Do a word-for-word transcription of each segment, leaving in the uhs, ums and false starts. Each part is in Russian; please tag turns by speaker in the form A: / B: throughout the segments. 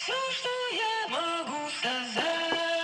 A: Все, что я могу сказать.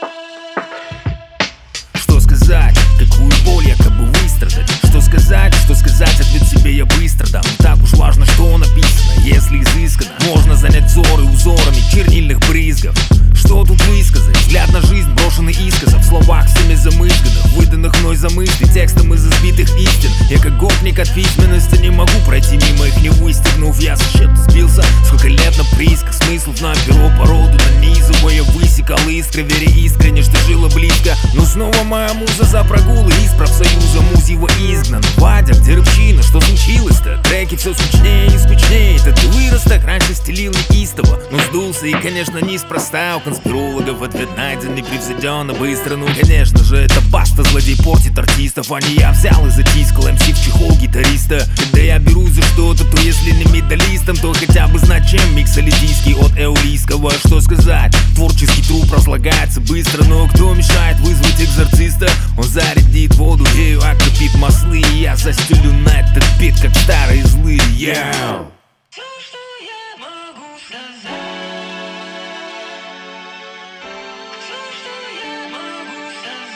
B: Что сказать, какую боль якобы выстрадать? Что сказать, что сказать, ответ себе я быстро дам. Не так уж важно, что написано, если изысканно можно занять взоры узорами чернильных брызгов. Что тут высказать? Взгляд на жизнь, брошенный искоса, в словах всеми замызганных, выданных мной за мысли, текстом из избитых истин. Я как гопник от письменности не могу пройти мимо их, не выстегнув. Я со счета сбился, сколько лет на приисках, смыслов на перо породу нанизывая, высекал искры, веря искренне, что жило близко. Но снова моя муза за прогулы из профсоюза, муз его изгнан. Вадя, где рыбчина, что случилось-то? Треки все скучнее и скучнее. Это ты вырос так, раньше стелил неистово, но сдулся и, конечно, неспроста. У конспирологов ответ найден непревзойденно быстро. Ну, конечно же, это баста, злодей портит артистов, а не я взял и затискал эм си в чехол гитариста. Когда я берусь за что-то, то если не медалистом, то хотя бы знать, чем микс алидийский от эулийского. Что сказать? Творческий труп разлагается быстро, но кто мешает вызвать экзорциста? Он зарядит воду, ею окропит маслы, и я застелю на этот бит, как старые злые. Yeah.
A: Все, что я могу сказать. Все, что я могу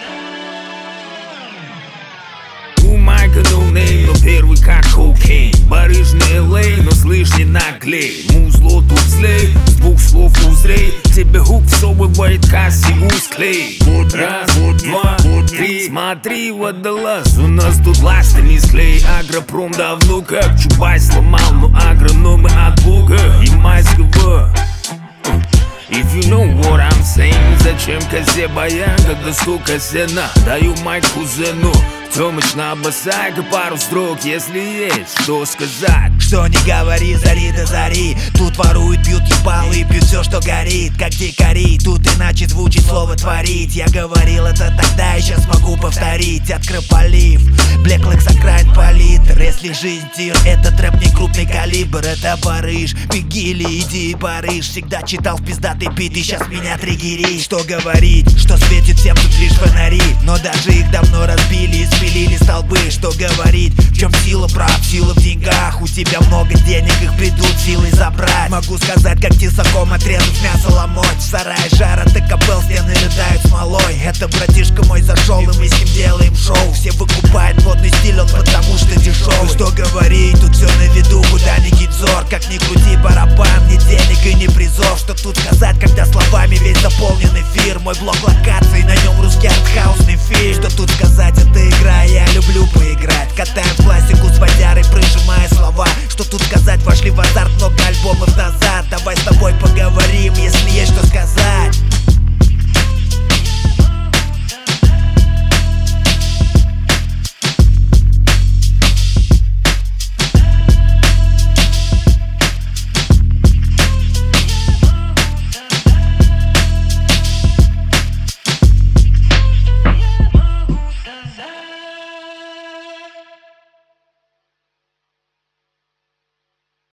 A: сказать.
B: У Майка no name, но первый как кокейн. Барыжный эл эй, но слышь, не наглей. Музло тут злей, с двух слов узрей. Тебе хук всовывает касси усклей. Раз, два, три, смотри, водолаз. У нас тут ласты не склей. Агропром давно как Чубай сломал, но агрономы от бога и майского. If you know what I'm saying, зачем козе баян, когда столько сена? Даю майк кузену, Тёмыч на босайка пару строк, если есть что сказать.
C: Что не говори, зари до зари. Тут воруют, бьют ебалы и пьют все, что горит, как дикари. Тут иначе звучит слово творить. Я говорил это тогда и сейчас могу повторить. Открополив, блеклых с окраин палитр. Если жизнь тир, это трэп не крупный калибр. Это Париж, беги или иди и Париж. Всегда читал в пиздатый бит и сейчас меня триггерит. Что говорить, что светит всем тут лишь фонари, но даже их давно разбили и спилили столбы. Что говорить, в чем сила прав, сила в деньгах. У тебя много денег, их придут силой забрать. Могу сказать, как тесаком отрезать мясо ломоть. В сарае жара, ты кобыл, стены рыдают смолой. Это братишка мой зашел, и мы с ним делаем шоу. Все выкупают модный стиль, он потому что дешевый. Что говорить, тут все на виду, куда ни кинь взор. Как ни крути барабан, ни денег и ни призов. Что тут сказать, когда словами весь заполнен эфир. Мой блок локаций